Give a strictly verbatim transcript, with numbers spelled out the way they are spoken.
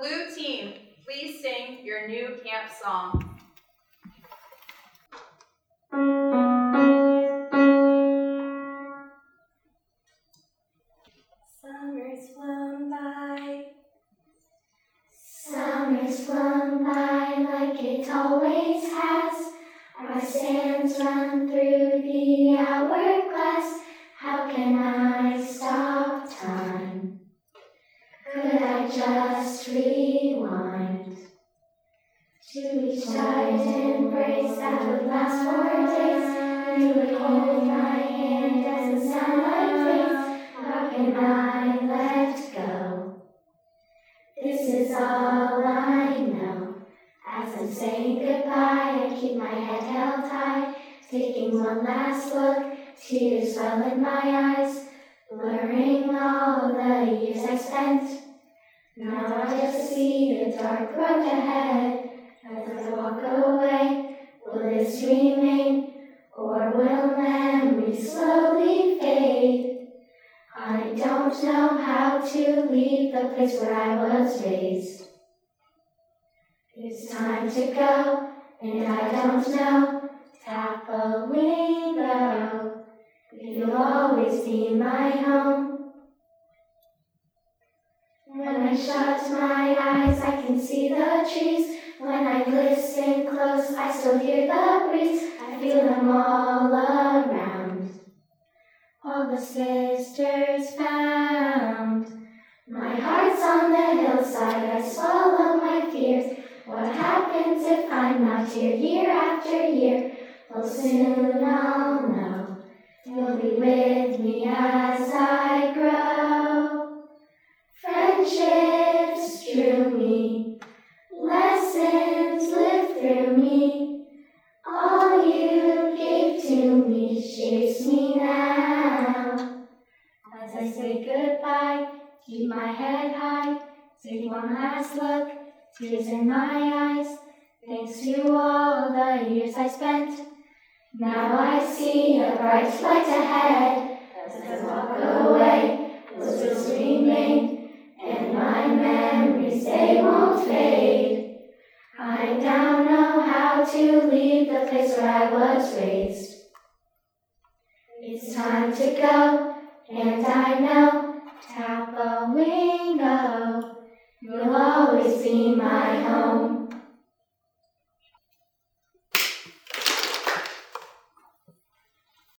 blue team, please sing your new camp song. Summer's flown by. Summer's flown by like it always has. Our sands run through the hourglass. How can I stop time? Could I just rewind to each tight embrace that would last for days? You would hold my hand as the sunlight fades. How can I let go? This is all I know. As I'm saying goodbye, I keep my head held high, taking one last look. Tears well in my eyes, blurring all the years I spent. Now I just see a dark road ahead. As I walk away, will this remain, or will memories slowly fade? I don't know how to leave the place where I was raised. It's time to go, and I don't know. Tap a window. You'll always be my home. When I shut my eyes, I can see the trees. When I listen close, I still hear the breeze. I feel them all around. All the sisters found. My heart's on the hillside, I swallow my fears. What happens if I'm not here year after year? Well, soon I'll know. You'll be with me as I grow. Friendships drew me, lessons lived through me. All you gave to me shapes me now. As I say goodbye, keep my head high, take one last look, tears in my eyes. Thanks to all the years I spent. Now I see a bright light ahead. As I walk away, will still remain, and my memories, they won't fade. I now know how to leave the place where I was raised. It's time to go, and I know. Tap a window, you'll always be my home.